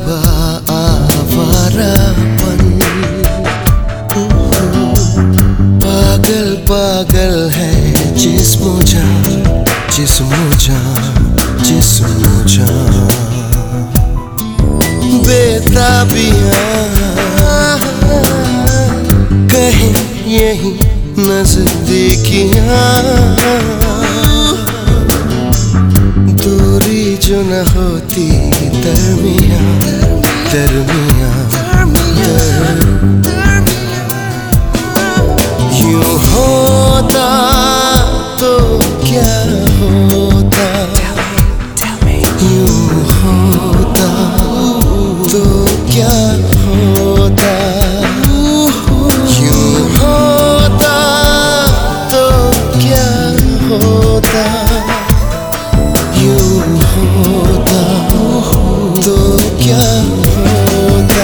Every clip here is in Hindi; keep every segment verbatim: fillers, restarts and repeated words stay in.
हुआ आवारापन। पागल पागल है जिस्म जान, जिस्म जान, जिस्म जान। बेताबियां कहीं यही नजदीकियां, दूरी जो न होती दरमियां, दरमियां, यूं होता तो क्या होता, यूं होता तो क्या होता, यूं होता तो क्या होता, यूं होता तो क्या होता।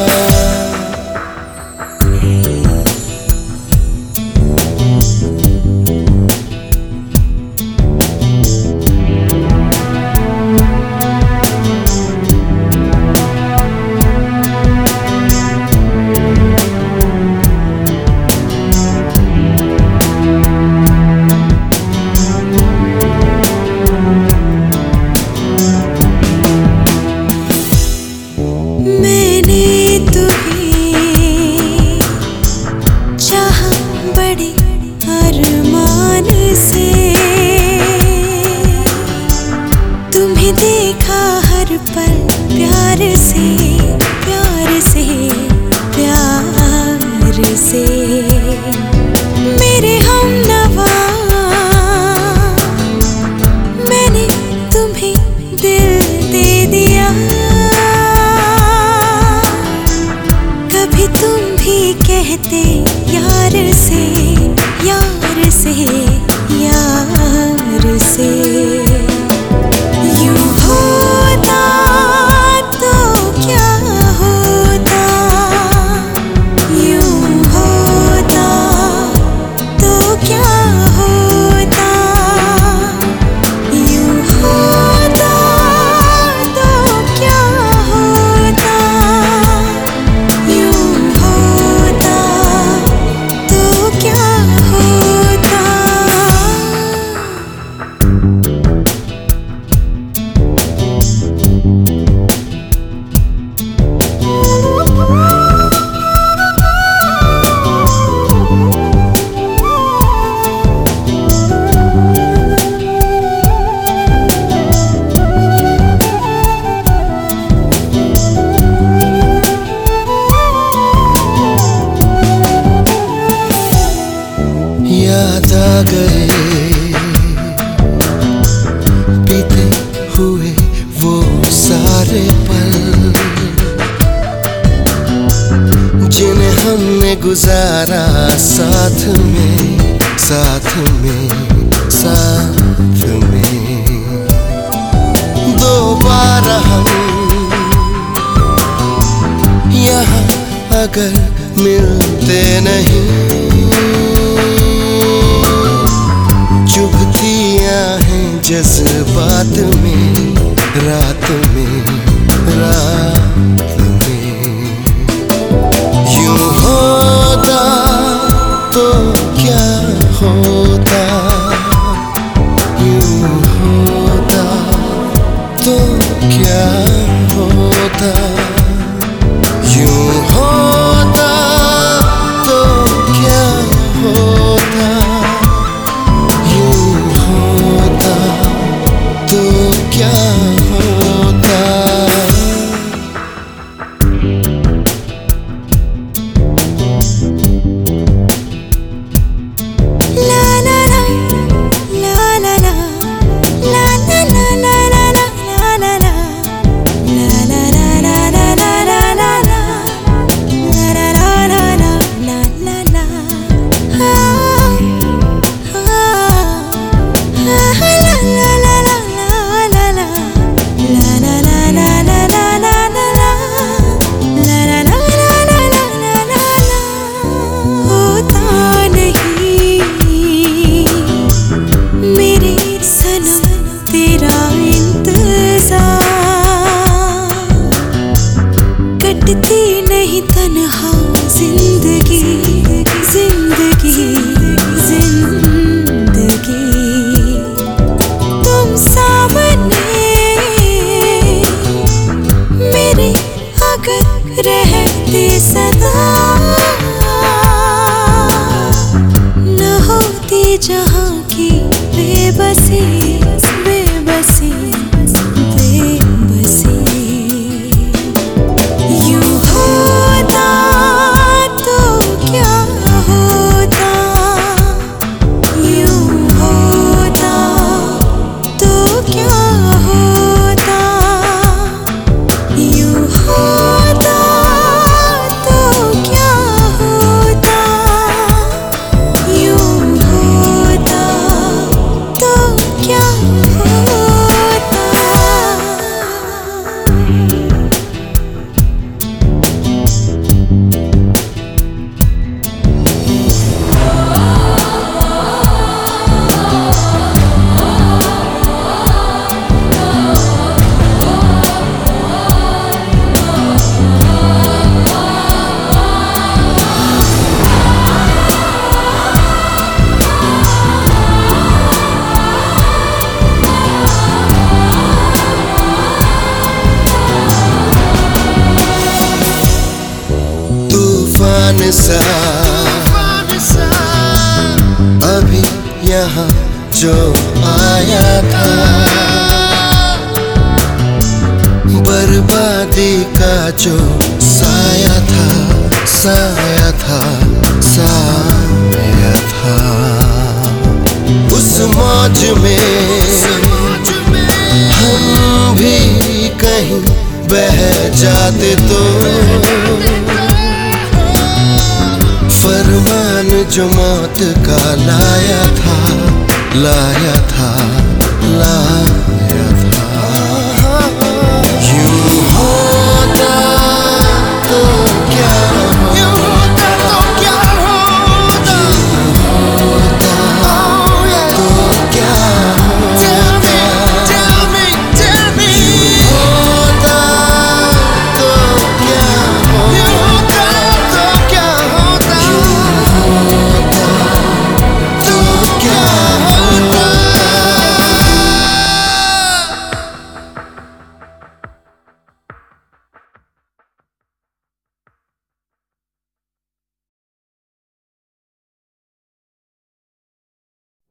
देखा हर पल प्यार से, प्यार से, प्यार से। मेरे हमनवा मैंने तुम्हें दिल दे दिया, कभी तुम भी कहते यार से, यार से, यार से। याद आ गए बीते हुए वो सारे पल, जिन्हें हमने गुजारा साथ में, साथ में, साथ में। दोबारा हम यहाँ अगर मिलते नहीं, चुभतियाँ हैं जज्बात में, रात में, रात में। यूं होता तो क्या होता, यूं होता तो क्या होता, यूं होता तो क्या होता, तो क्या होता। कटती नहीं तन्हा जिंदगी जिंदगी जिंदगी। तुम सामने मेरे अगर रहते सदा, न होती जहाँ की बेबसी बेबसी बेबसी। यूं होता तो क्या होता, यूं होता तो क्या होता, यूं होता तो क्या होता, यूं होता तो क्या होता। तूफान सा अभी यहाँ जो आया था, बर्बादी का जो साया था साया था साया था। उस मौज में हम भी कहीं बह जाते तो, फरमान जो मौत का लाया था लाया था लाया